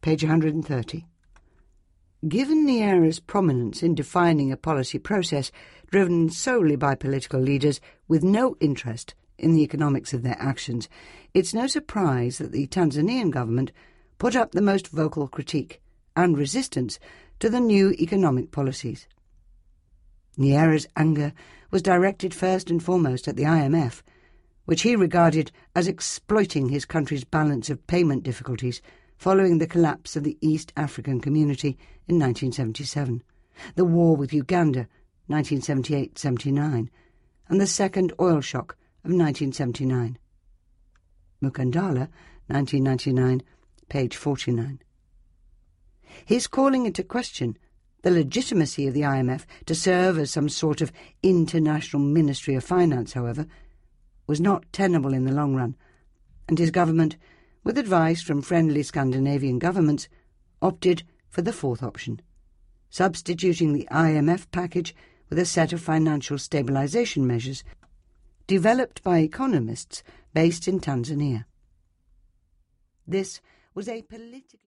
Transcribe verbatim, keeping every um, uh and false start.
page one hundred thirty. Given Nyerera's prominence in defining a policy process driven solely by political leaders with no interest in the economics of their actions, it's no surprise that the Tanzanian government put up the most vocal critique and resistance to the new economic policies. Nyerera's anger was directed first and foremost at the I M F, which he regarded as exploiting his country's balance of payment difficulties following the collapse of the East African Community in nineteen seventy-seven, the war with Uganda, nineteen seventy-eight seventy-nine, and the second oil shock of nineteen seventy-nine. Mukandala, nineteen ninety-nine, page forty-nine. His calling into question the legitimacy of the I M F to serve as some sort of international Ministry of Finance, however, was not tenable in the long run, and his government, with advice from friendly Scandinavian governments, opted for the fourth option, substituting the I M F package with a set of financial stabilization measures developed by economists based in Tanzania. This was a political